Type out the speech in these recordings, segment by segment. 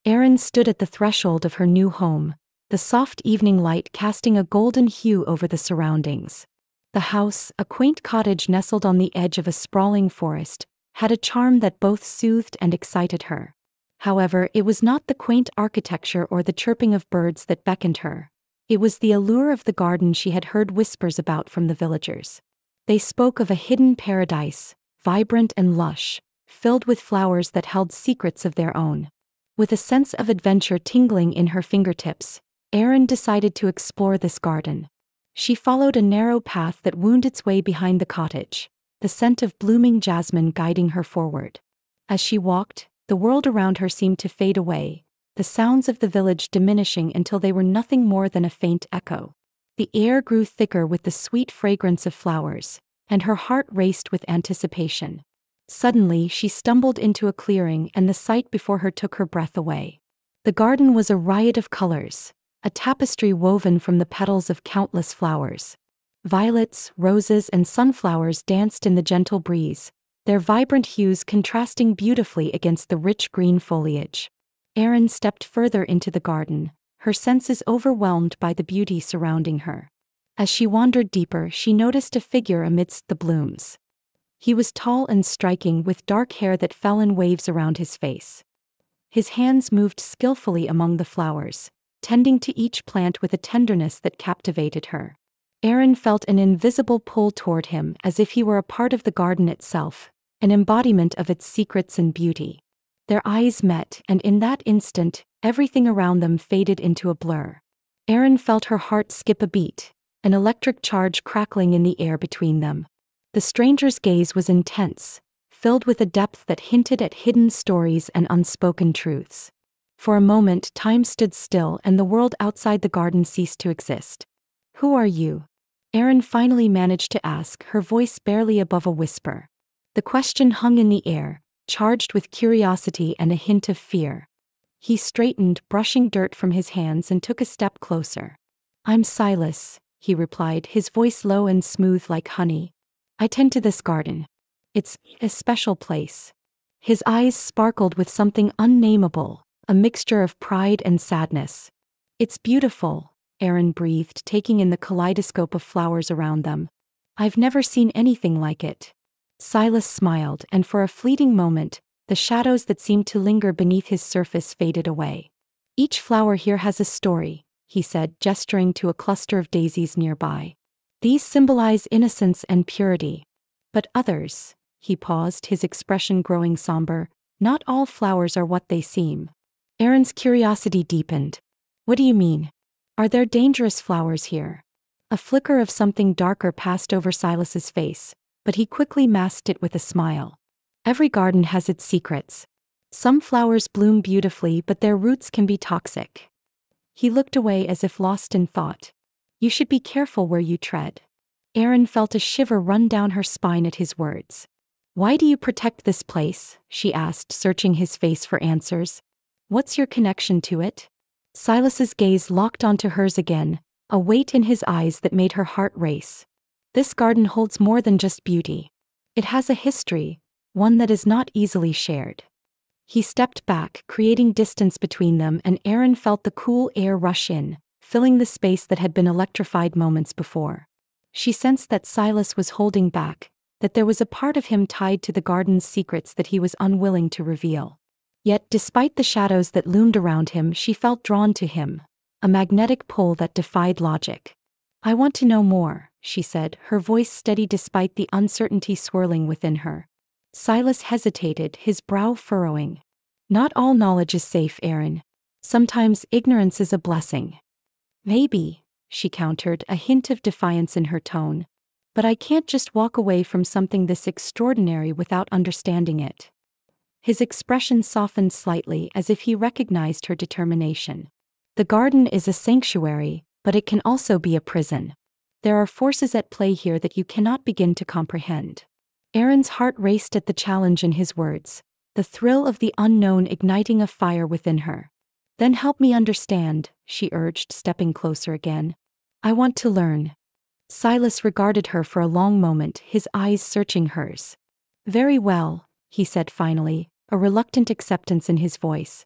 Erin stood at the threshold of her new home, the soft evening light casting a golden hue over the surroundings. The house, a quaint cottage nestled on the edge of a sprawling forest, had a charm that both soothed and excited her. However, it was not the quaint architecture or the chirping of birds that beckoned her. It was the allure of the garden she had heard whispers about from the villagers. They spoke of a hidden paradise, vibrant and lush, filled with flowers that held secrets of their own. With a sense of adventure tingling in her fingertips, Erin decided to explore this garden. She followed a narrow path that wound its way behind the cottage, the scent of blooming jasmine guiding her forward. As she walked, the world around her seemed to fade away, the sounds of the village diminishing until they were nothing more than a faint echo. The air grew thicker with the sweet fragrance of flowers, and her heart raced with anticipation. Suddenly, she stumbled into a clearing and the sight before her took her breath away. The garden was a riot of colors, a tapestry woven from the petals of countless flowers. Violets, roses, and sunflowers danced in the gentle breeze, their vibrant hues contrasting beautifully against the rich green foliage. Erin stepped further into the garden, her senses overwhelmed by the beauty surrounding her. As she wandered deeper, she noticed a figure amidst the blooms. He was tall and striking, with dark hair that fell in waves around his face. His hands moved skillfully among the flowers, tending to each plant with a tenderness that captivated her. Erin felt an invisible pull toward him, as if he were a part of the garden itself, an embodiment of its secrets and beauty. Their eyes met, and in that instant, everything around them faded into a blur. Erin felt her heart skip a beat, an electric charge crackling in the air between them. The stranger's gaze was intense, filled with a depth that hinted at hidden stories and unspoken truths. For a moment, time stood still and the world outside the garden ceased to exist. "Who are you?" Erin finally managed to ask, her voice barely above a whisper. The question hung in the air, charged with curiosity and a hint of fear. He straightened, brushing dirt from his hands, and took a step closer. "I'm Silas," he replied, his voice low and smooth like honey. "I tend to this garden. It's a special place." His eyes sparkled with something unnameable, a mixture of pride and sadness. "It's beautiful," Erin breathed, taking in the kaleidoscope of flowers around them. "I've never seen anything like it." Silas smiled, and for a fleeting moment, the shadows that seemed to linger beneath his surface faded away. "Each flower here has a story," he said, gesturing to a cluster of daisies nearby. "These symbolize innocence and purity. But others," he paused, his expression growing somber, "not all flowers are what they seem." Erin's curiosity deepened. "What do you mean? Are there dangerous flowers here?" A flicker of something darker passed over Silas's face, but he quickly masked it with a smile. "Every garden has its secrets. Some flowers bloom beautifully, but their roots can be toxic." He looked away as if lost in thought. "You should be careful where you tread." Erin felt a shiver run down her spine at his words. "Why do you protect this place?" she asked, searching his face for answers. "What's your connection to it?" Silas's gaze locked onto hers again, a weight in his eyes that made her heart race. "This garden holds more than just beauty. It has a history, one that is not easily shared." He stepped back, creating distance between them, and Erin felt the cool air rush in, filling the space that had been electrified moments before. She sensed that Silas was holding back, that there was a part of him tied to the garden's secrets that he was unwilling to reveal. Yet, despite the shadows that loomed around him, she felt drawn to him, a magnetic pull that defied logic. "I want to know more," she said, her voice steady despite the uncertainty swirling within her. Silas hesitated, his brow furrowing. "Not all knowledge is safe, Erin. Sometimes ignorance is a blessing." "Maybe," she countered, a hint of defiance in her tone. "But I can't just walk away from something this extraordinary without understanding it." His expression softened slightly, as if he recognized her determination. "The garden is a sanctuary, but it can also be a prison. There are forces at play here that you cannot begin to comprehend." Erin's heart raced at the challenge in his words, the thrill of the unknown igniting a fire within her. "Then help me understand," she urged, stepping closer again. "I want to learn." Silas regarded her for a long moment, his eyes searching hers. "Very well," he said finally, a reluctant acceptance in his voice.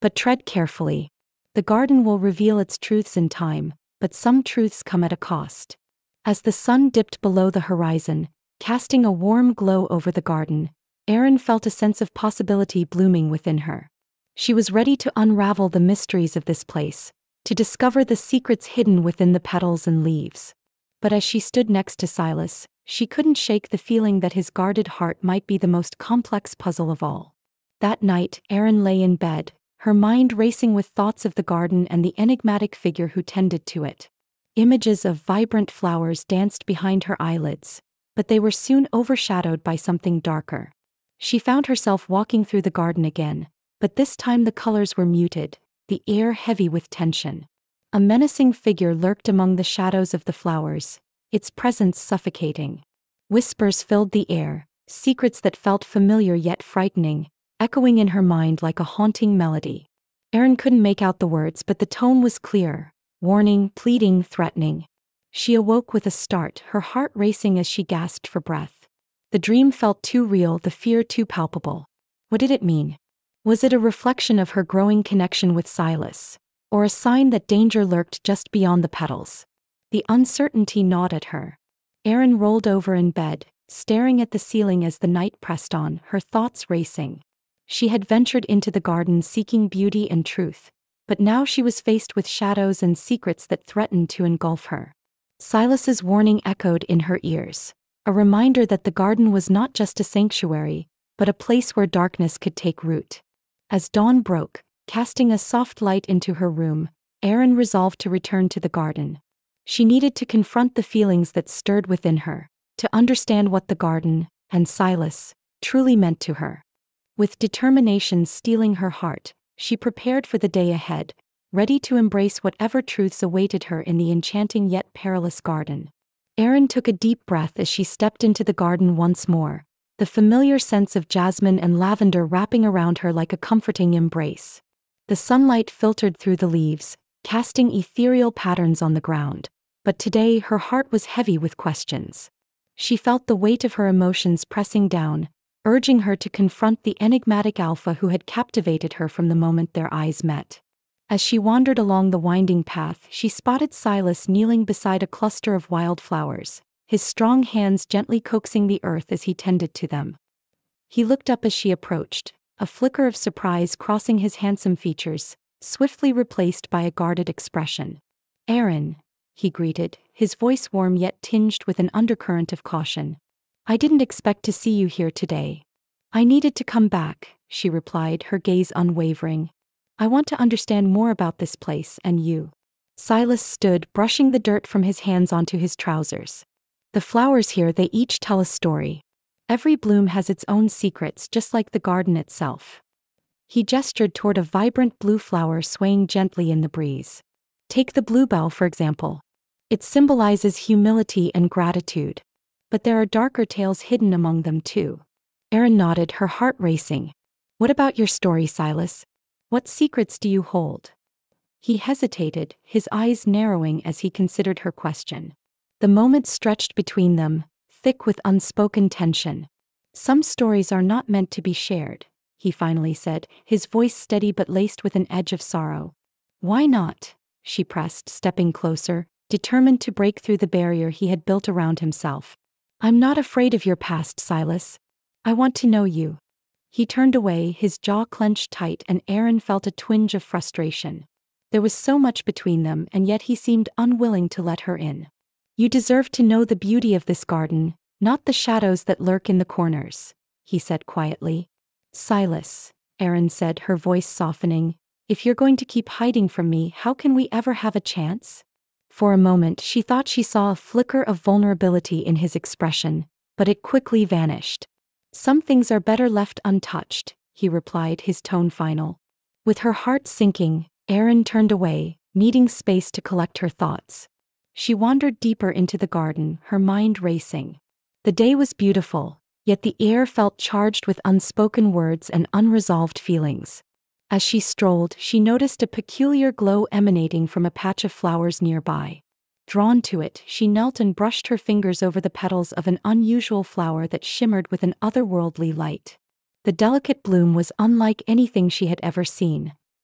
But tread carefully. The garden will reveal its truths in time, but some truths come at a cost. As the sun dipped below the horizon, casting a warm glow over the garden, Erin felt a sense of possibility blooming within her. She was ready to unravel the mysteries of this place, to discover the secrets hidden within the petals and leaves. But as she stood next to Silas, she couldn't shake the feeling that his guarded heart might be the most complex puzzle of all. That night, Erin lay in bed, her mind racing with thoughts of the garden and the enigmatic figure who tended to it. Images of vibrant flowers danced behind her eyelids, but they were soon overshadowed by something darker. She found herself walking through the garden again, but this time the colors were muted, the air heavy with tension. A menacing figure lurked among the shadows of the flowers, its presence suffocating. Whispers filled the air, secrets that felt familiar yet frightening, echoing in her mind like a haunting melody. Erin couldn't make out the words, but the tone was clear: warning, pleading, threatening. She awoke with a start, her heart racing as she gasped for breath. The dream felt too real, the fear too palpable. What did it mean? Was it a reflection of her growing connection with Silas, or a sign that danger lurked just beyond the petals? The uncertainty gnawed at her. Erin rolled over in bed, staring at the ceiling as the night pressed on, her thoughts racing. She had ventured into the garden seeking beauty and truth, but now she was faced with shadows and secrets that threatened to engulf her. Silas's warning echoed in her ears, a reminder that the garden was not just a sanctuary, but a place where darkness could take root. As dawn broke, casting a soft light into her room, Erin resolved to return to the garden. She needed to confront the feelings that stirred within her, to understand what the garden, and Silas, truly meant to her. With determination stealing her heart, she prepared for the day ahead, ready to embrace whatever truths awaited her in the enchanting yet perilous garden. Erin took a deep breath as she stepped into the garden once more, the familiar scents of jasmine and lavender wrapping around her like a comforting embrace. The sunlight filtered through the leaves, casting ethereal patterns on the ground, but today her heart was heavy with questions. She felt the weight of her emotions pressing down, urging her to confront the enigmatic alpha who had captivated her from the moment their eyes met. As she wandered along the winding path, she spotted Silas kneeling beside a cluster of wildflowers, his strong hands gently coaxing the earth as he tended to them. He looked up as she approached, a flicker of surprise crossing his handsome features, swiftly replaced by a guarded expression. "Erin," he greeted, his voice warm yet tinged with an undercurrent of caution. "I didn't expect to see you here today." "I needed to come back," she replied, her gaze unwavering. "I want to understand more about this place and you." Silas stood, brushing the dirt from his hands onto his trousers. "The flowers here, they each tell a story. Every bloom has its own secrets, just like the garden itself." He gestured toward a vibrant blue flower swaying gently in the breeze. "Take the bluebell, for example. It symbolizes humility and gratitude. But there are darker tales hidden among them too." Erin nodded, her heart racing. "What about your story, Silas? What secrets do you hold?" He hesitated, his eyes narrowing as he considered her question. The moment stretched between them, thick with unspoken tension. "Some stories are not meant to be shared," he finally said, his voice steady but laced with an edge of sorrow. "Why not?" she pressed, stepping closer, determined to break through the barrier he had built around himself. "I'm not afraid of your past, Silas. I want to know you." He turned away, his jaw clenched tight, and Erin felt a twinge of frustration. There was so much between them, and yet he seemed unwilling to let her in. "You deserve to know the beauty of this garden, not the shadows that lurk in the corners," he said quietly. "Silas," Erin said, her voice softening, "if you're going to keep hiding from me, how can we ever have a chance?" For a moment she thought she saw a flicker of vulnerability in his expression, but it quickly vanished. "Some things are better left untouched," he replied, his tone final. With her heart sinking, Erin turned away, needing space to collect her thoughts. She wandered deeper into the garden, her mind racing. The day was beautiful, yet the air felt charged with unspoken words and unresolved feelings. As she strolled, she noticed a peculiar glow emanating from a patch of flowers nearby. Drawn to it, she knelt and brushed her fingers over the petals of an unusual flower that shimmered with an otherworldly light. The delicate bloom was unlike anything she had ever seen,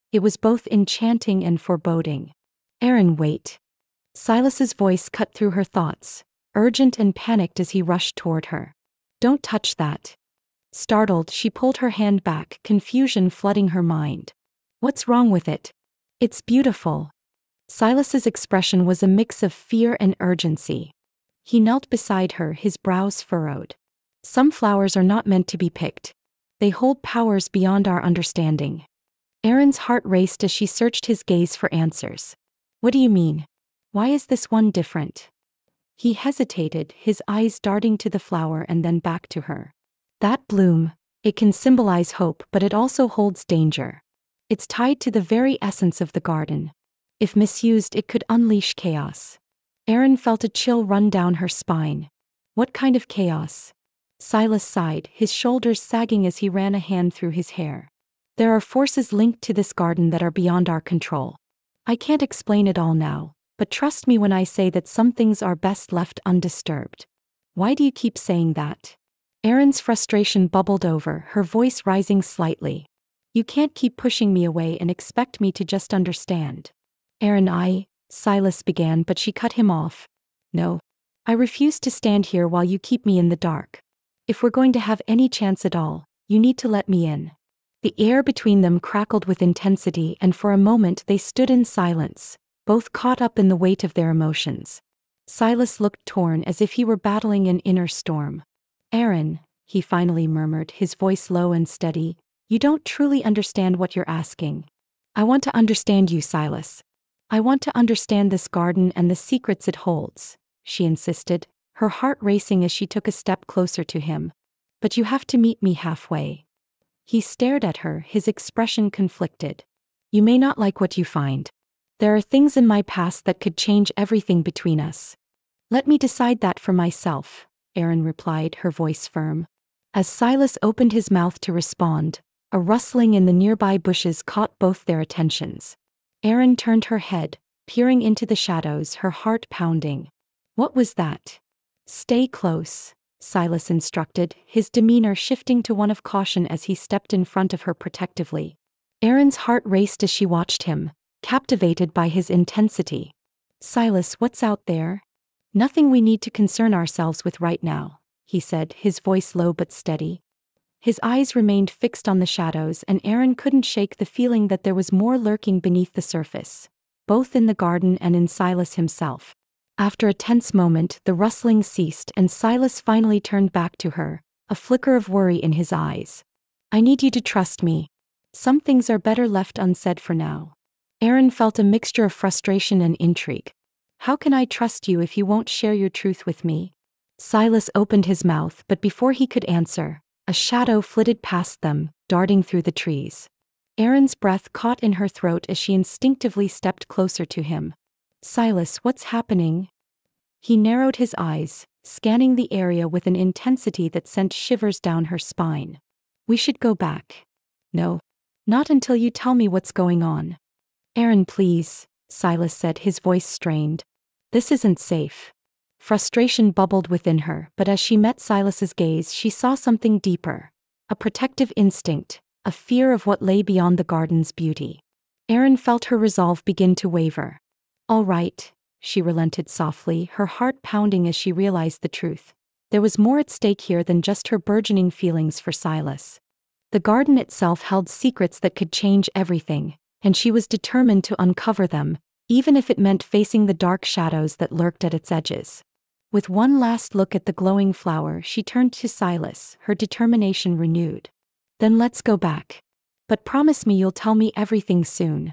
It was both enchanting and foreboding. Erin, wait. Silas's voice cut through her thoughts, urgent and panicked as he rushed toward her. Don't touch that. Startled, she pulled her hand back, confusion flooding her mind. What's wrong with it? It's beautiful. Silas's expression was a mix of fear and urgency. He knelt beside her, his brows furrowed. Some flowers are not meant to be picked. They hold powers beyond our understanding. Erin's heart raced as she searched his gaze for answers. What do you mean? Why is this one different? He hesitated, his eyes darting to the flower and then back to her. That bloom, it can symbolize hope, but it also holds danger. It's tied to the very essence of the garden. If misused, it could unleash chaos. Erin felt a chill run down her spine. What kind of chaos? Silas sighed, his shoulders sagging as he ran a hand through his hair. There are forces linked to this garden that are beyond our control. I can't explain it all now, but trust me when I say that some things are best left undisturbed. Why do you keep saying that? Erin's frustration bubbled over, her voice rising slightly. You can't keep pushing me away and expect me to just understand. Erin, Silas began, but she cut him off. No. I refuse to stand here while you keep me in the dark. If we're going to have any chance at all, you need to let me in. The air between them crackled with intensity, and for a moment they stood in silence, both caught up in the weight of their emotions. Silas looked torn, as if he were battling an inner storm. Erin, he finally murmured, his voice low and steady, you don't truly understand what you're asking. I want to understand you, Silas. I want to understand this garden and the secrets it holds, she insisted, her heart racing as she took a step closer to him. But you have to meet me halfway. He stared at her, his expression conflicted. You may not like what you find. There are things in my past that could change everything between us. Let me decide that for myself, Erin replied, her voice firm. As Silas opened his mouth to respond, a rustling in the nearby bushes caught both their attentions. Erin turned her head, peering into the shadows, her heart pounding. What was that? Stay close, Silas instructed, his demeanor shifting to one of caution as he stepped in front of her protectively. Erin's heart raced as she watched him, captivated by his intensity. Silas, what's out there? Nothing we need to concern ourselves with right now, he said, his voice low but steady. His eyes remained fixed on the shadows, and Erin couldn't shake the feeling that there was more lurking beneath the surface, both in the garden and in Silas himself. After a tense moment, the rustling ceased and Silas finally turned back to her, a flicker of worry in his eyes. I need you to trust me. Some things are better left unsaid for now. Erin felt a mixture of frustration and intrigue. How can I trust you if you won't share your truth with me? Silas opened his mouth, but before he could answer, a shadow flitted past them, darting through the trees. Erin's breath caught in her throat as she instinctively stepped closer to him. Silas, what's happening? He narrowed his eyes, scanning the area with an intensity that sent shivers down her spine. We should go back. No. Not until you tell me what's going on. Erin, please, Silas said, his voice strained. This isn't safe. Frustration bubbled within her, but as she met Silas's gaze, she saw something deeper. A protective instinct, a fear of what lay beyond the garden's beauty. Erin felt her resolve begin to waver. All right, she relented softly, her heart pounding as she realized the truth. There was more at stake here than just her burgeoning feelings for Silas. The garden itself held secrets that could change everything, and she was determined to uncover them, even if it meant facing the dark shadows that lurked at its edges. With one last look at the glowing flower, she turned to Silas, her determination renewed. Then let's go back. But promise me you'll tell me everything soon.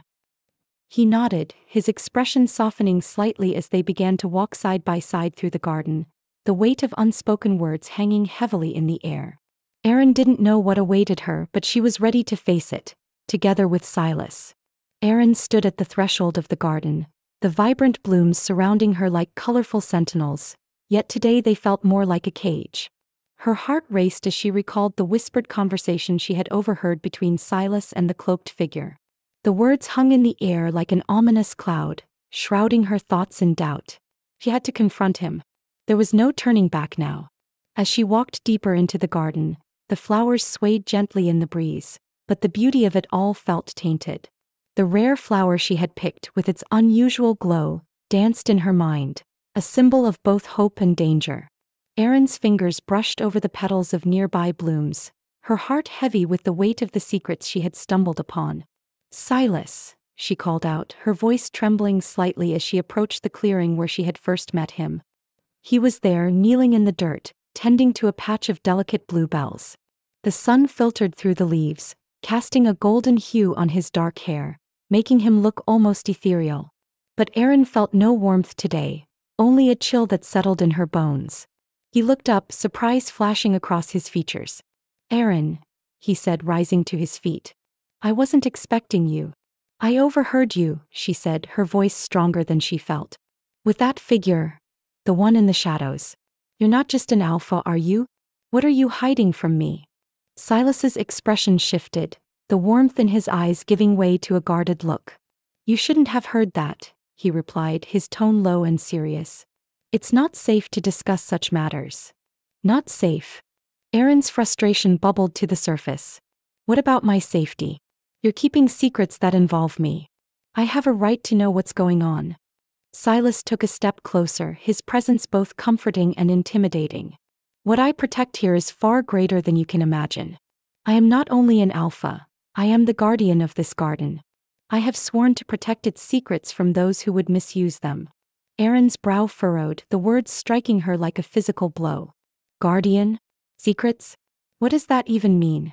He nodded, his expression softening slightly as they began to walk side by side through the garden, the weight of unspoken words hanging heavily in the air. Erin didn't know what awaited her, but she was ready to face it, together with Silas. Erin stood at the threshold of the garden, the vibrant blooms surrounding her like colorful sentinels, yet today they felt more like a cage. Her heart raced as she recalled the whispered conversation she had overheard between Silas and the cloaked figure. The words hung in the air like an ominous cloud, shrouding her thoughts in doubt. She had to confront him. There was no turning back now. As she walked deeper into the garden, the flowers swayed gently in the breeze, but the beauty of it all felt tainted. The rare flower she had picked with its unusual glow danced in her mind, a symbol of both hope and danger. Erin's fingers brushed over the petals of nearby blooms, her heart heavy with the weight of the secrets she had stumbled upon. "Silas," she called out, her voice trembling slightly as she approached the clearing where she had first met him. He was there, kneeling in the dirt, tending to a patch of delicate bluebells. The sun filtered through the leaves, casting a golden hue on his dark hair, making him look almost ethereal. But Erin felt no warmth today, only a chill that settled in her bones. He looked up, surprise flashing across his features. "Erin," he said, rising to his feet. "I wasn't expecting you." "I overheard you," she said, her voice stronger than she felt. "With that figure, the one in the shadows. You're not just an alpha, are you? What are you hiding from me?" Silas's expression shifted, the warmth in his eyes giving way to a guarded look. "You shouldn't have heard that," he replied, his tone low and serious. "It's not safe to discuss such matters." "Not safe?" Erin's frustration bubbled to the surface. "What about my safety? You're keeping secrets that involve me. I have a right to know what's going on." Silas took a step closer, his presence both comforting and intimidating. "What I protect here is far greater than you can imagine. I am not only an alpha, I am the guardian of this garden. I have sworn to protect its secrets from those who would misuse them." Erin's brow furrowed, the words striking her like a physical blow. "Guardian? Secrets? What does that even mean?"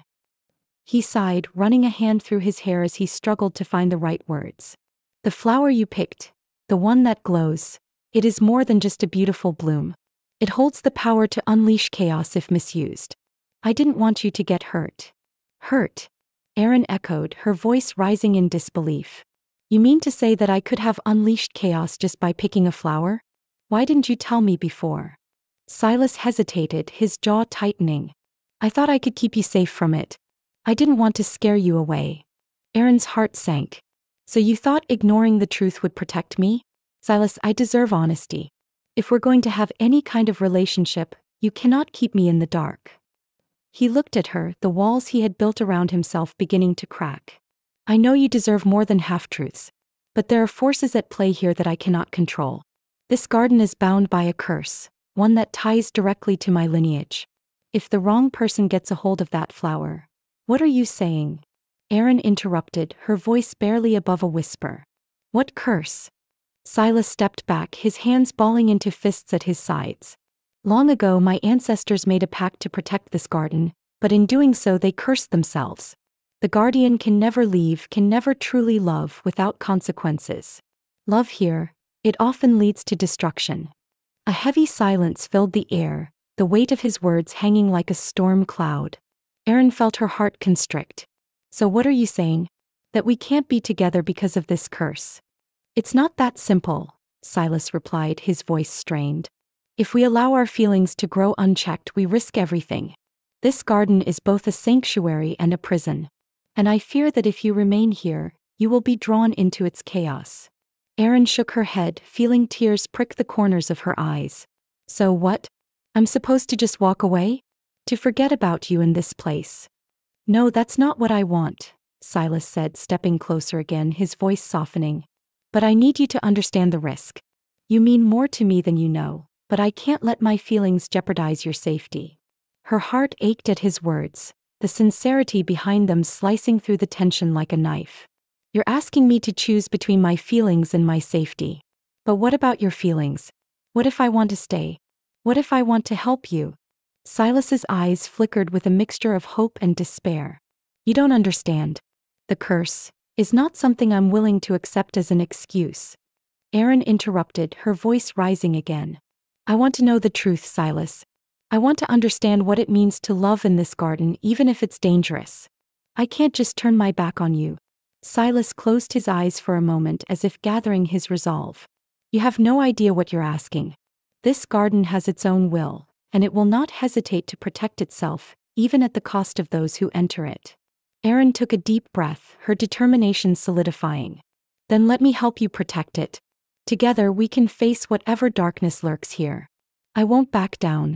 He sighed, running a hand through his hair as he struggled to find the right words. "The flower you picked, the one that glows, it is more than just a beautiful bloom. It holds the power to unleash chaos if misused. I didn't want you to get hurt." "Hurt?" Erin echoed, her voice rising in disbelief. "You mean to say that I could have unleashed chaos just by picking a flower? Why didn't you tell me before?" Silas hesitated, his jaw tightening. "I thought I could keep you safe from it. I didn't want to scare you away." Erin's heart sank. "So you thought ignoring the truth would protect me? Silas, I deserve honesty. If we're going to have any kind of relationship, you cannot keep me in the dark." He looked at her, the walls he had built around himself beginning to crack. "I know you deserve more than half-truths. But there are forces at play here that I cannot control. This garden is bound by a curse, one that ties directly to my lineage. If the wrong person gets a hold of that flower..." "What are you saying?" Erin interrupted, her voice barely above a whisper. "What curse?" Silas stepped back, his hands balling into fists at his sides. "Long ago my ancestors made a pact to protect this garden, but in doing so they cursed themselves. The guardian can never leave, can never truly love without consequences. Love here, it often leads to destruction." A heavy silence filled the air, the weight of his words hanging like a storm cloud. Erin felt her heart constrict. "So what are you saying? That we can't be together because of this curse?" "It's not that simple," Silas replied, his voice strained. "If we allow our feelings to grow unchecked, we risk everything. This garden is both a sanctuary and a prison. And I fear that if you remain here, you will be drawn into its chaos." Erin shook her head, feeling tears prick the corners of her eyes. "So what? I'm supposed to just walk away? To forget about you in this place?" "No, that's not what I want," Silas said, stepping closer again, his voice softening. "But I need you to understand the risk. You mean more to me than you know, but I can't let my feelings jeopardize your safety." Her heart ached at his words, the sincerity behind them slicing through the tension like a knife. "You're asking me to choose between my feelings and my safety. But what about your feelings? What if I want to stay? What if I want to help you?" Silas's eyes flickered with a mixture of hope and despair. "You don't understand. The curse is not something I'm willing to accept as an excuse." Erin interrupted, her voice rising again. "I want to know the truth, Silas. I want to understand what it means to love in this garden, even if it's dangerous. I can't just turn my back on you." Silas closed his eyes for a moment as if gathering his resolve. "You have no idea what you're asking. This garden has its own will, and it will not hesitate to protect itself, even at the cost of those who enter it." Erin took a deep breath, her determination solidifying. "Then let me help you protect it. Together we can face whatever darkness lurks here. I won't back down."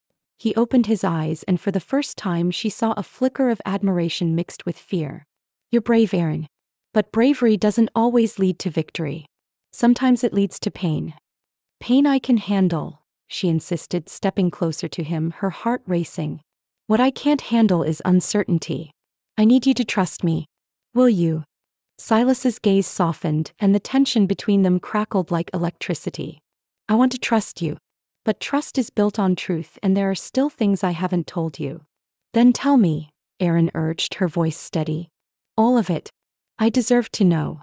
He opened his eyes, and for the first time she saw a flicker of admiration mixed with fear. "You're brave, Erin. But bravery doesn't always lead to victory. Sometimes it leads to pain. Pain I can handle, she insisted, stepping closer to him, her heart racing. What I can't handle is uncertainty. I need you to trust me. Will you? Silas's gaze softened, and the tension between them crackled like electricity. I want to trust you. But trust is built on truth, and there are still things I haven't told you. Then tell me, Erin urged, her voice steady. All of it. I deserve to know.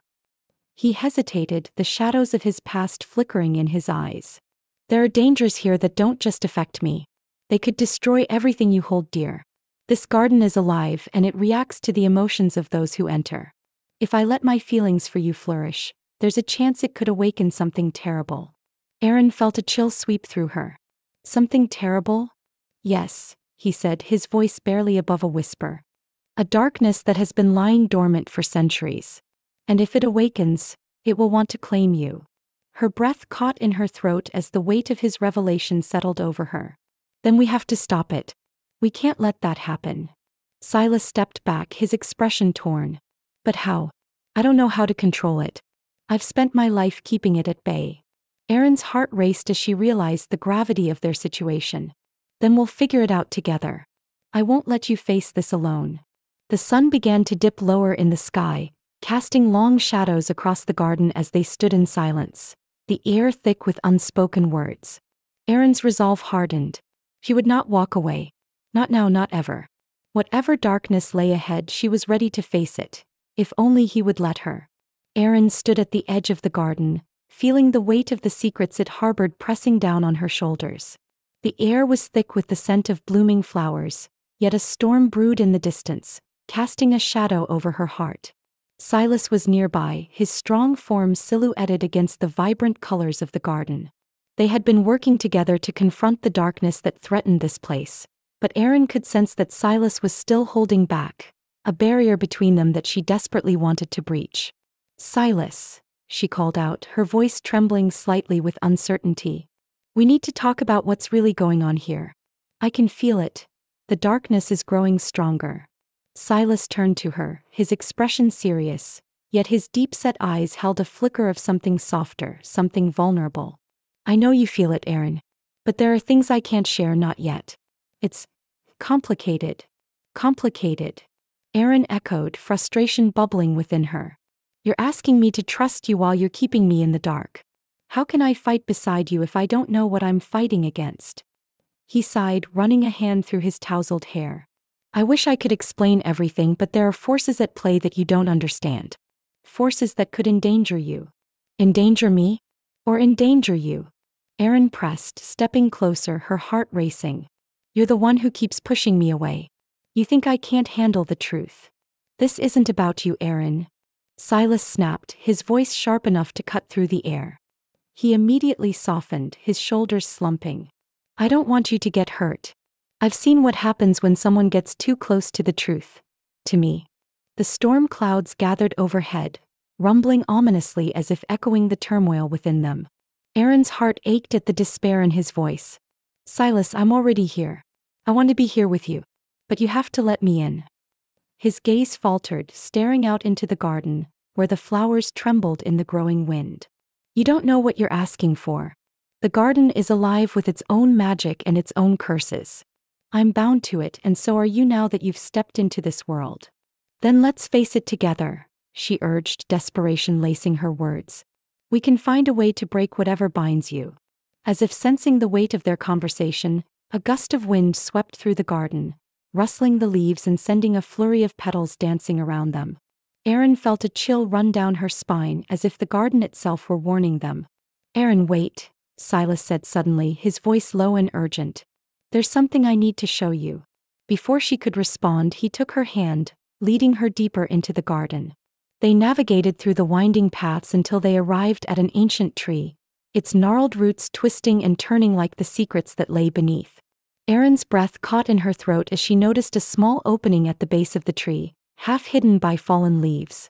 He hesitated, the shadows of his past flickering in his eyes. There are dangers here that don't just affect me. They could destroy everything you hold dear. This garden is alive, and it reacts to the emotions of those who enter. If I let my feelings for you flourish, there's a chance it could awaken something terrible. Erin felt a chill sweep through her. Something terrible? Yes, he said, his voice barely above a whisper. A darkness that has been lying dormant for centuries. And if it awakens, it will want to claim you. Her breath caught in her throat as the weight of his revelation settled over her. Then we have to stop it. We can't let that happen. Silas stepped back, his expression torn. But how? I don't know how to control it. I've spent my life keeping it at bay. Erin's heart raced as she realized the gravity of their situation. Then we'll figure it out together. I won't let you face this alone. The sun began to dip lower in the sky, casting long shadows across the garden as they stood in silence, the air thick with unspoken words. Erin's resolve hardened. She would not walk away. Not now, not ever. Whatever darkness lay ahead, she was ready to face it, if only he would let her. Erin stood at the edge of the garden, feeling the weight of the secrets it harbored pressing down on her shoulders. The air was thick with the scent of blooming flowers, yet a storm brewed in the distance, casting a shadow over her heart. Silas was nearby, his strong form silhouetted against the vibrant colors of the garden. They had been working together to confront the darkness that threatened this place, but Erin could sense that Silas was still holding back, a barrier between them that she desperately wanted to breach. Silas, she called out, her voice trembling slightly with uncertainty. We need to talk about what's really going on here. I can feel it. The darkness is growing stronger. Silas turned to her, his expression serious, yet his deep-set eyes held a flicker of something softer, something vulnerable. I know you feel it, Erin. But there are things I can't share, not yet. It's complicated. Complicated. Erin echoed, frustration bubbling within her. You're asking me to trust you while you're keeping me in the dark. How can I fight beside you if I don't know what I'm fighting against? He sighed, running a hand through his tousled hair. I wish I could explain everything, but there are forces at play that you don't understand. Forces that could endanger you. Endanger me? Or endanger you? Erin pressed, stepping closer, her heart racing. You're the one who keeps pushing me away. You think I can't handle the truth. This isn't about you, Erin. Silas snapped, his voice sharp enough to cut through the air. He immediately softened, his shoulders slumping. I don't want you to get hurt. I've seen what happens when someone gets too close to the truth. To me. The storm clouds gathered overhead, rumbling ominously as if echoing the turmoil within them. Erin's heart ached at the despair in his voice. Silas, I'm already here. I want to be here with you. But you have to let me in. His gaze faltered, staring out into the garden, where the flowers trembled in the growing wind. You don't know what you're asking for. The garden is alive with its own magic and its own curses. I'm bound to it, and so are you now that you've stepped into this world. Then let's face it together, she urged, desperation lacing her words. We can find a way to break whatever binds you. As if sensing the weight of their conversation, a gust of wind swept through the garden, rustling the leaves and sending a flurry of petals dancing around them. Erin felt a chill run down her spine, as if the garden itself were warning them. Erin, wait, Silas said suddenly, his voice low and urgent. There's something I need to show you. Before she could respond, he took her hand, leading her deeper into the garden. They navigated through the winding paths until they arrived at an ancient tree, its gnarled roots twisting and turning like the secrets that lay beneath. Erin's breath caught in her throat as she noticed a small opening at the base of the tree, half hidden by fallen leaves.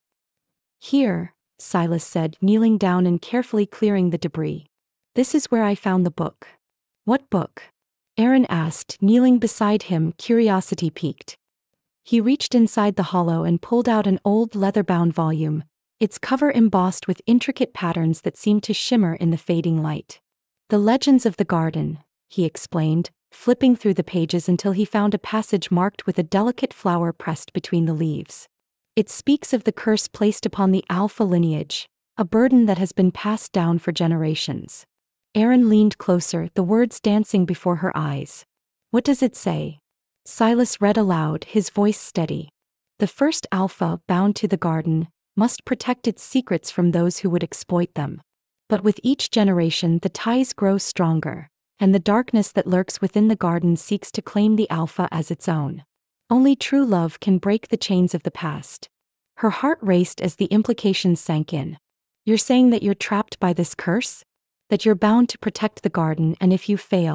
Here, Silas said, kneeling down and carefully clearing the debris. This is where I found the book. What book? Erin asked, kneeling beside him, curiosity piqued. He reached inside the hollow and pulled out an old leather-bound volume, its cover embossed with intricate patterns that seemed to shimmer in the fading light. "The Legends of the Garden," he explained, flipping through the pages until he found a passage marked with a delicate flower pressed between the leaves. "It speaks of the curse placed upon the Alpha lineage, a burden that has been passed down for generations." Erin leaned closer, the words dancing before her eyes. "What does it say?" Silas read aloud, his voice steady. "The first Alpha, bound to the garden, must protect its secrets from those who would exploit them. But with each generation the ties grow stronger, and the darkness that lurks within the garden seeks to claim the Alpha as its own. Only true love can break the chains of the past." Her heart raced as the implications sank in. "You're saying that you're trapped by this curse? That you're bound to protect the garden, and if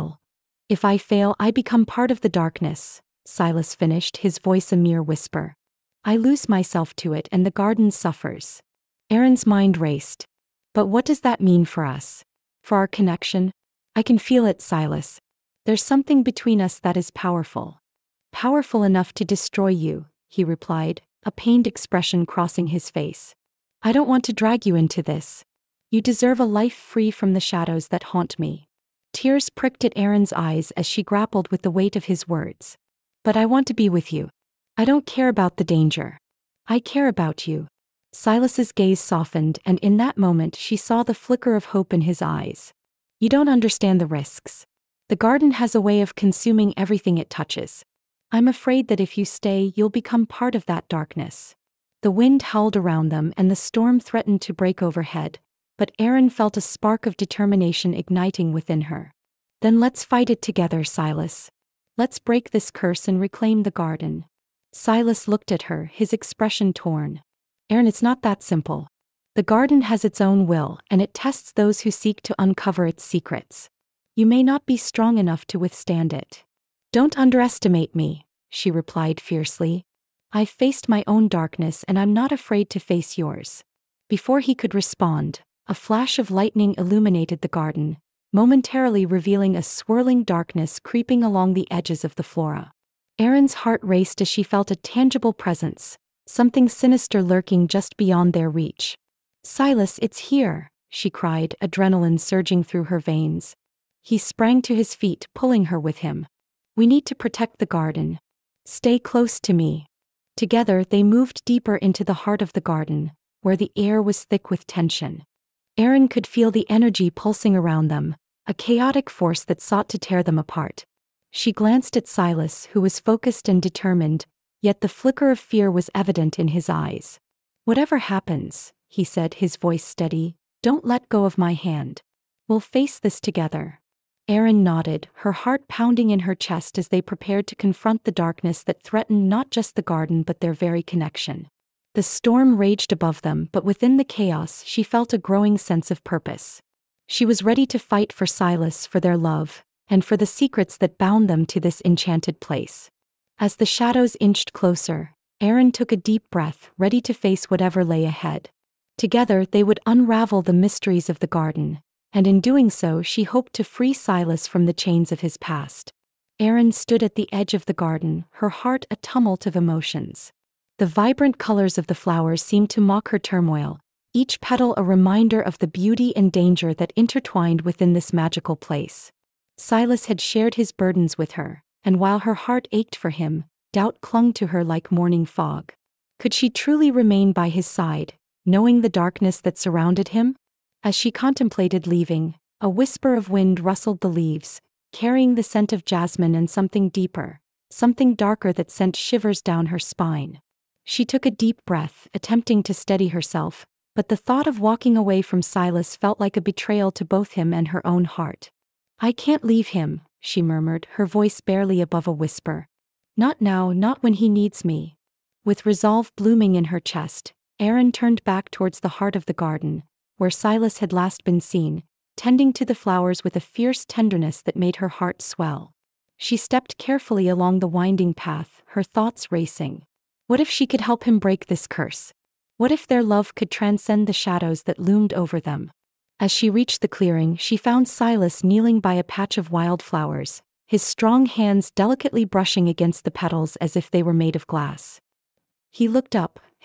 I fail, I become part of the darkness," Silas finished, his voice a mere whisper. "I lose myself to it and the garden suffers." Erin's mind raced. "But what does that mean for us? For our connection? I can feel it, Silas. There's something between us that is powerful. Powerful enough to destroy you," he replied, a pained expression crossing his face. "I don't want to drag you into this. You deserve a life free from the shadows that haunt me." Tears pricked at Erin's eyes as she grappled with the weight of his words. "But I want to be with you. I don't care about the danger. I care about you." Silas's gaze softened, and in that moment she saw the flicker of hope in his eyes. "You don't understand the risks. The garden has a way of consuming everything it touches. I'm afraid that if you stay, you'll become part of that darkness." The wind howled around them and the storm threatened to break overhead, but Erin felt a spark of determination igniting within her. "Then let's fight it together, Silas. Let's break this curse and reclaim the garden." Silas looked at her, his expression torn. "Erin, it's not that simple. The garden has its own will, and it tests those who seek to uncover its secrets. You may not be strong enough to withstand it." "Don't underestimate me," she replied fiercely. "I've faced my own darkness and I'm not afraid to face yours." Before he could respond, a flash of lightning illuminated the garden, momentarily revealing a swirling darkness creeping along the edges of the flora. Erin's heart raced as she felt a tangible presence, something sinister lurking just beyond their reach. "Silas, it's here," she cried, adrenaline surging through her veins. He sprang to his feet, pulling her with him. "We need to protect the garden. Stay close to me." Together they moved deeper into the heart of the garden, where the air was thick with tension. Erin could feel the energy pulsing around them, a chaotic force that sought to tear them apart. She glanced at Silas, who was focused and determined, yet the flicker of fear was evident in his eyes. "Whatever happens," he said, his voice steady, "don't let go of my hand. We'll face this together." Erin nodded, her heart pounding in her chest as they prepared to confront the darkness that threatened not just the garden but their very connection. The storm raged above them, but within the chaos she felt a growing sense of purpose. She was ready to fight for Silas, for their love, and for the secrets that bound them to this enchanted place. As the shadows inched closer, Erin took a deep breath, ready to face whatever lay ahead. Together they would unravel the mysteries of the garden, and in doing so she hoped to free Silas from the chains of his past. Erin stood at the edge of the garden, her heart a tumult of emotions. The vibrant colors of the flowers seemed to mock her turmoil, each petal a reminder of the beauty and danger that intertwined within this magical place. Silas had shared his burdens with her, and while her heart ached for him, doubt clung to her like morning fog. Could she truly remain by his side, knowing the darkness that surrounded him? As she contemplated leaving, a whisper of wind rustled the leaves, carrying the scent of jasmine and something deeper, something darker that sent shivers down her spine. She took a deep breath, attempting to steady herself, but the thought of walking away from Silas felt like a betrayal to both him and her own heart. "I can't leave him," she murmured, her voice barely above a whisper. "Not now, not when he needs me." With resolve blooming in her chest, Erin turned back towards the heart of the garden, where Silas had last been seen, tending to the flowers with a fierce tenderness that made her heart swell. She stepped carefully along the winding path, her thoughts racing. What if she could help him break this curse? What if their love could transcend the shadows that loomed over them? As she reached the clearing, she found Silas kneeling by a patch of wildflowers, his strong hands delicately brushing against the petals as if they were made of glass. He looked up,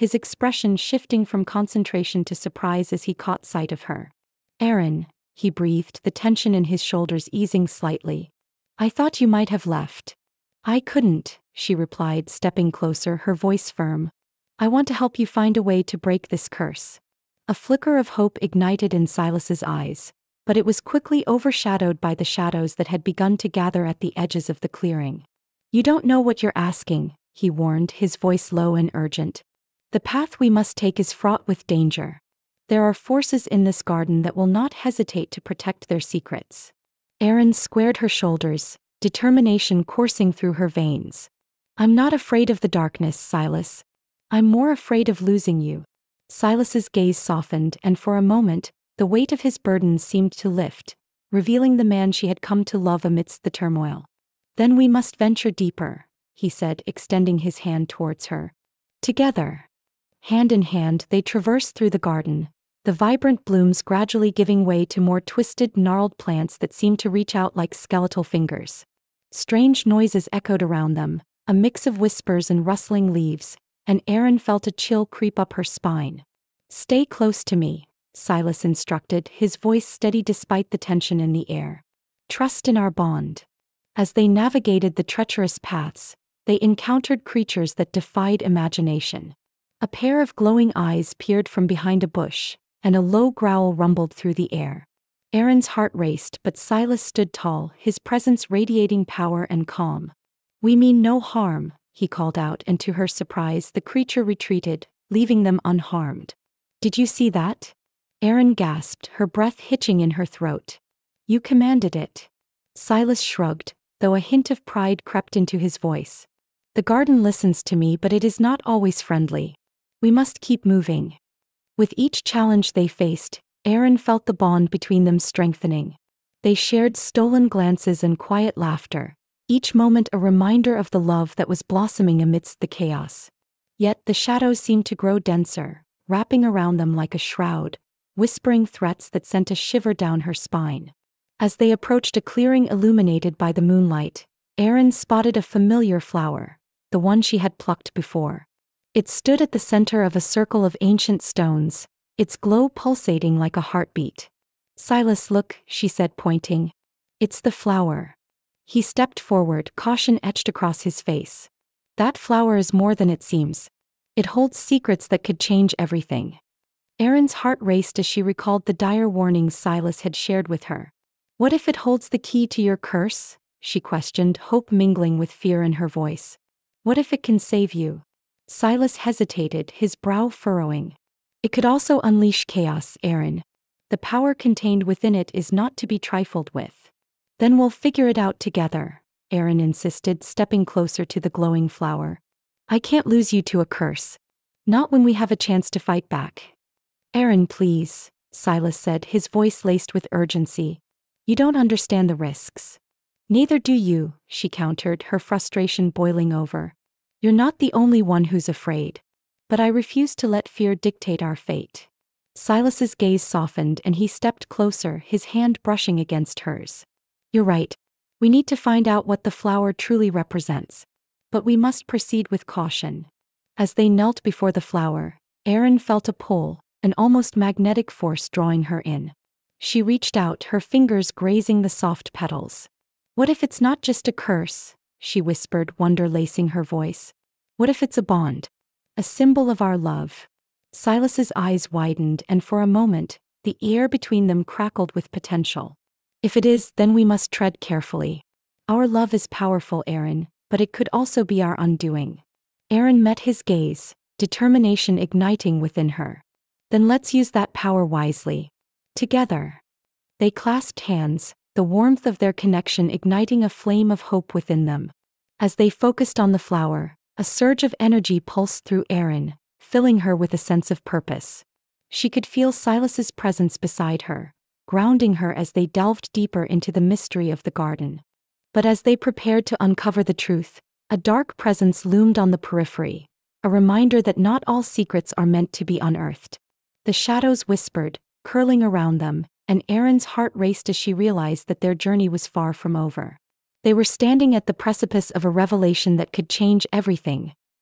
his expression shifting from concentration to surprise as he caught sight of her. "Aaron," he breathed, the tension in his shoulders easing slightly. "I thought you might have left." "I couldn't," she replied, stepping closer, her voice firm. "I want to help you find a way to break this curse." A flicker of hope ignited in Silas's eyes, but it was quickly overshadowed by the shadows that had begun to gather at the edges of the clearing. "You don't know what you're asking," he warned, his voice low and urgent. "The path we must take is fraught with danger. There are forces in this garden that will not hesitate to protect their secrets." Erin squared her shoulders, determination coursing through her veins. "I'm not afraid of the darkness, Silas. I'm more afraid of losing you." Silas's gaze softened, and for a moment, the weight of his burden seemed to lift, revealing the man she had come to love amidst the turmoil. "Then we must venture deeper," he said, extending his hand towards her. Together, hand in hand, they traversed through the garden, the vibrant blooms gradually giving way to more twisted, gnarled plants that seemed to reach out like skeletal fingers. Strange noises echoed around them, a mix of whispers and rustling leaves, and Erin felt a chill creep up her spine. "Stay close to me," Silas instructed, his voice steady despite the tension in the air. "Trust in our bond." As they navigated the treacherous paths, they encountered creatures that defied imagination. A pair of glowing eyes peered from behind a bush, and a low growl rumbled through the air. Erin's heart raced, but Silas stood tall, his presence radiating power and calm. "We mean no harm," he called out, and to her surprise, the creature retreated, leaving them unharmed. "Did you see that?" Erin gasped, her breath hitching in her throat. "You commanded it." Silas shrugged, though a hint of pride crept into his voice. "The garden listens to me, but it is not always friendly. We must keep moving." With each challenge they faced, Erin felt the bond between them strengthening. They shared stolen glances and quiet laughter, each moment a reminder of the love that was blossoming amidst the chaos. Yet the shadows seemed to grow denser, wrapping around them like a shroud, whispering threats that sent a shiver down her spine. As they approached a clearing illuminated by the moonlight, Erin spotted a familiar flower, the one she had plucked before. It stood at the center of a circle of ancient stones, its glow pulsating like a heartbeat. "Silas, look," she said, pointing. "It's the flower." He stepped forward, caution etched across his face. "That flower is more than it seems. It holds secrets that could change everything." Erin's heart raced as she recalled the dire warnings Silas had shared with her. "What if it holds the key to your curse?" she questioned, hope mingling with fear in her voice. "What if it can save you?" Silas hesitated, his brow furrowing. "It could also unleash chaos, Erin. The power contained within it is not to be trifled with." "Then we'll figure it out together," Erin insisted, stepping closer to the glowing flower. "I can't lose you to a curse. Not when we have a chance to fight back." "Erin, please," Silas said, his voice laced with urgency. "You don't understand the risks." "Neither do you," she countered, her frustration boiling over. "You're not the only one who's afraid. But I refuse to let fear dictate our fate." Silas's gaze softened and he stepped closer, his hand brushing against hers. "You're right. We need to find out what the flower truly represents. But we must proceed with caution." As they knelt before the flower, Erin felt a pull, an almost magnetic force drawing her in. She reached out, her fingers grazing the soft petals. "What if it's not just a curse?" she whispered, wonder lacing her voice. "What if it's a bond? A symbol of our love?" Silas's eyes widened, and for a moment, the air between them crackled with potential. "If it is, then we must tread carefully. Our love is powerful, Erin, but it could also be our undoing." Erin met his gaze, determination igniting within her. "Then let's use that power wisely. Together." They clasped hands, the warmth of their connection igniting a flame of hope within them. As they focused on the flower, a surge of energy pulsed through Erin, filling her with a sense of purpose. She could feel Silas's presence beside her, grounding her as they delved deeper into the mystery of the garden. But as they prepared to uncover the truth, a dark presence loomed on the periphery, a reminder that not all secrets are meant to be unearthed. The shadows whispered, curling around them, and Erin's heart raced as she realized that their journey was far from over. They were standing at the precipice of a revelation that could change everything,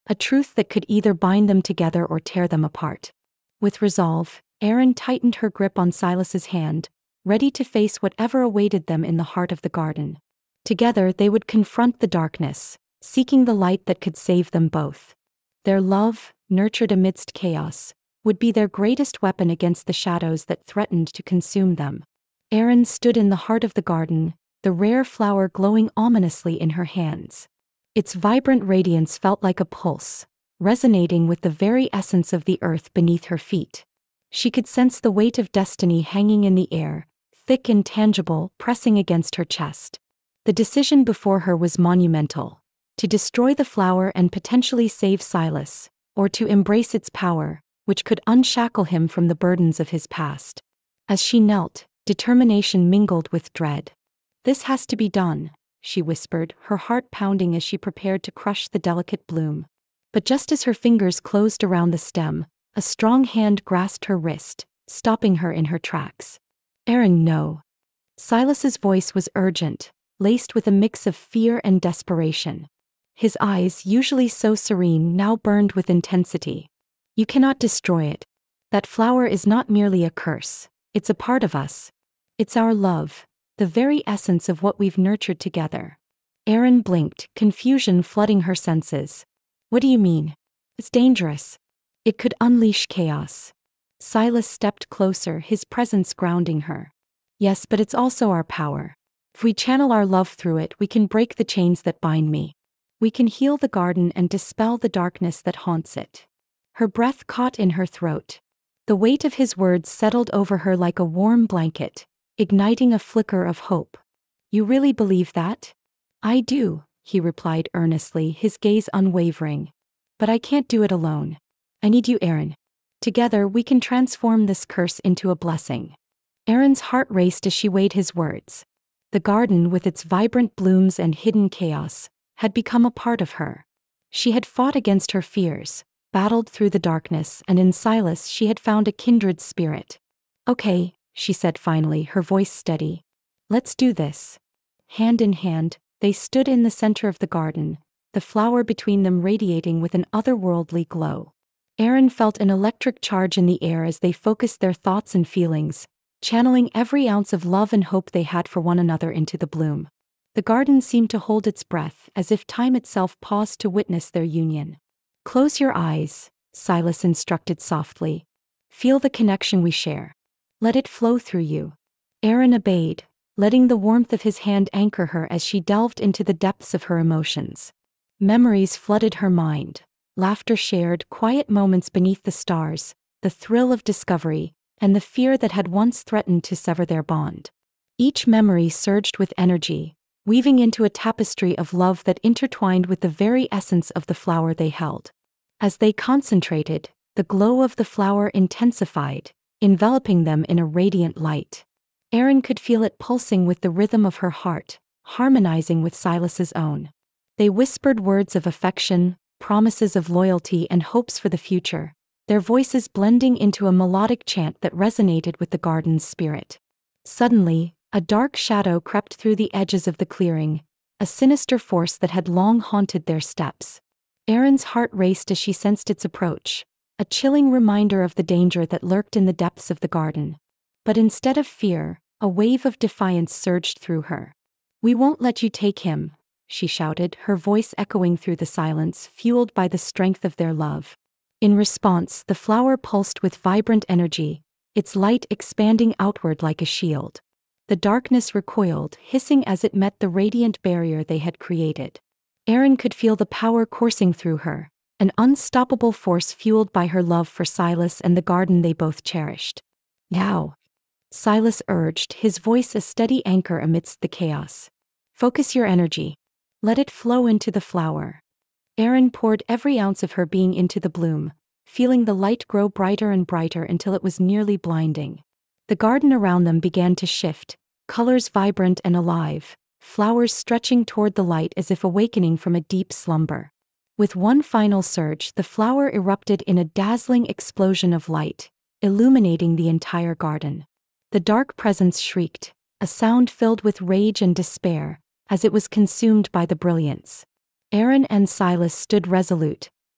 a truth that could either bind them together or tear them apart. With resolve, Erin tightened her grip on Silas's hand, ready to face whatever awaited them in the heart of the garden. Together they would confront the darkness, seeking the light that could save them both. Their love, nurtured amidst chaos, would be their greatest weapon against the shadows that threatened to consume them. Erin stood in the heart of the garden, the rare flower glowing ominously in her hands. Its vibrant radiance felt like a pulse, resonating with the very essence of the earth beneath her feet. She could sense the weight of destiny hanging in the air, thick and tangible, pressing against her chest. The decision before her was monumental: to destroy the flower and potentially save Silas, or to embrace its power, which could unshackle him from the burdens of his past. As she knelt, determination mingled with dread. "This has to be done," she whispered, her heart pounding as she prepared to crush the delicate bloom. But just as her fingers closed around the stem, a strong hand grasped her wrist, stopping her in her tracks. "Erin, no." Silas's voice was urgent, laced with a mix of fear and desperation. His eyes, usually so serene, now burned with intensity. "You cannot destroy it. That flower is not merely a curse, it's a part of us. It's our love, the very essence of what we've nurtured together." Erin blinked, confusion flooding her senses. "What do you mean? It's dangerous. It could unleash chaos." Silas stepped closer, his presence grounding her. "Yes, but it's also our power. If we channel our love through it, we can break the chains that bind me. We can heal the garden and dispel the darkness that haunts it." Her breath caught in her throat. The weight of his words settled over her like a warm blanket, igniting a flicker of hope. "You really believe that?" "I do," he replied earnestly, his gaze unwavering. "But I can't do it alone. I need you, Erin. Together we can transform this curse into a blessing." Erin's heart raced as she weighed his words. The garden, with its vibrant blooms and hidden chaos, had become a part of her. She had fought against her fears, battled through the darkness, and in Silas she had found a kindred spirit. "Okay," she said finally, her voice steady. "Let's do this." Hand in hand, they stood in the center of the garden, the flower between them radiating with an otherworldly glow. Erin felt an electric charge in the air as they focused their thoughts and feelings, channeling every ounce of love and hope they had for one another into the bloom. The garden seemed to hold its breath, as if time itself paused to witness their union. "Close your eyes," Silas instructed softly. "Feel the connection we share. Let it flow through you." Erin obeyed, letting the warmth of his hand anchor her as she delved into the depths of her emotions. Memories flooded her mind, laughter shared, quiet moments beneath the stars, the thrill of discovery, and the fear that had once threatened to sever their bond. Each memory surged with energy, weaving into a tapestry of love that intertwined with the very essence of the flower they held. As they concentrated, the glow of the flower intensified, enveloping them in a radiant light. Erin could feel it pulsing with the rhythm of her heart, harmonizing with Silas's own. They whispered words of affection, promises of loyalty, and hopes for the future, their voices blending into a melodic chant that resonated with the garden's spirit. Suddenly, a dark shadow crept through the edges of the clearing, a sinister force that had long haunted their steps. Erin's heart raced as she sensed its approach, a chilling reminder of the danger that lurked in the depths of the garden. But instead of fear, a wave of defiance surged through her. "We won't let you take him," she shouted, her voice echoing through the silence, fueled by the strength of their love. In response, the flower pulsed with vibrant energy, its light expanding outward like a shield. The darkness recoiled, hissing as it met the radiant barrier they had created. Erin could feel the power coursing through her, an unstoppable force fueled by her love for Silas and the garden they both cherished. "Now," Silas urged, his voice a steady anchor amidst the chaos. "Focus your energy. Let it flow into the flower." Erin poured every ounce of her being into the bloom, feeling the light grow brighter and brighter until it was nearly blinding. The garden around them began to shift, colors vibrant and alive, flowers stretching toward the light as if awakening from a deep slumber. With one final surge, the flower erupted in a dazzling explosion of light, illuminating the entire garden. The dark presence shrieked, a sound filled with rage and despair, as it was consumed by the brilliance. Erin and Silas stood resolute,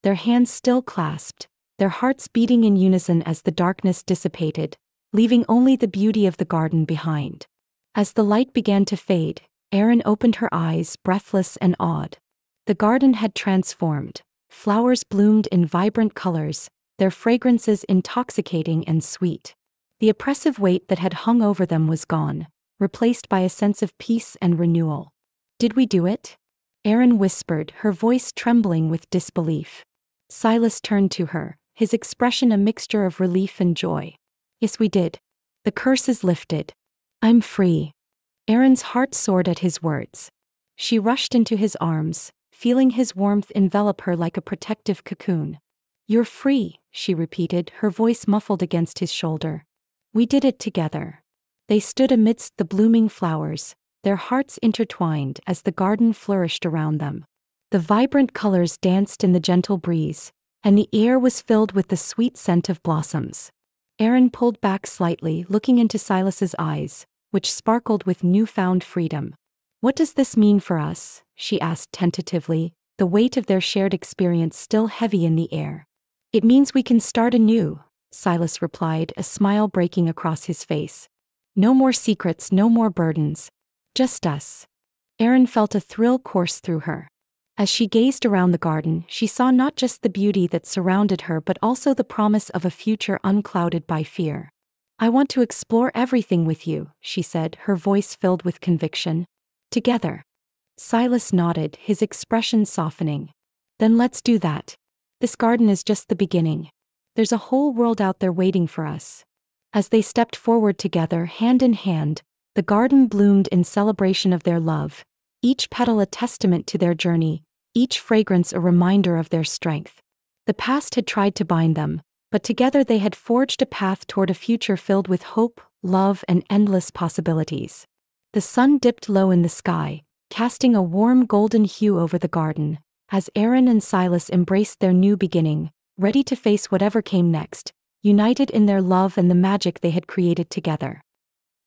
their hands still clasped, their hearts beating in unison as the darkness dissipated, leaving only the beauty of the garden behind. As the light began to fade, Erin opened her eyes, breathless and awed. The garden had transformed. Flowers bloomed in vibrant colors, their fragrances intoxicating and sweet. The oppressive weight that had hung over them was gone, replaced by a sense of peace and renewal. "Did we do it?" Erin whispered, her voice trembling with disbelief. Silas turned to her, his expression a mixture of relief and joy. "Yes, we did. The curse is lifted. I'm free." Erin's heart soared at his words. She rushed into his arms, feeling his warmth envelop her like a protective cocoon. "You're free," she repeated, her voice muffled against his shoulder. "We did it together." They stood amidst the blooming flowers, their hearts intertwined as the garden flourished around them. The vibrant colors danced in the gentle breeze, and the air was filled with the sweet scent of blossoms. Erin pulled back slightly, looking into Silas's eyes, which sparkled with newfound freedom. "What does this mean for us?" she asked tentatively, the weight of their shared experience still heavy in the air. "It means we can start anew," Silas replied, a smile breaking across his face. "No more secrets, no more burdens. Just us." Erin felt a thrill course through her. As she gazed around the garden, she saw not just the beauty that surrounded her but also the promise of a future unclouded by fear. "I want to explore everything with you," she said, her voice filled with conviction. "Together." Silas nodded, his expression softening. "Then let's do that. This garden is just the beginning. There's a whole world out there waiting for us." As they stepped forward together, hand in hand, the garden bloomed in celebration of their love, each petal a testament to their journey, each fragrance a reminder of their strength. The past had tried to bind them, but together they had forged a path toward a future filled with hope, love, and endless possibilities. The sun dipped low in the sky, casting a warm golden hue over the garden, as Erin and Silas embraced their new beginning, ready to face whatever came next, united in their love and the magic they had created together.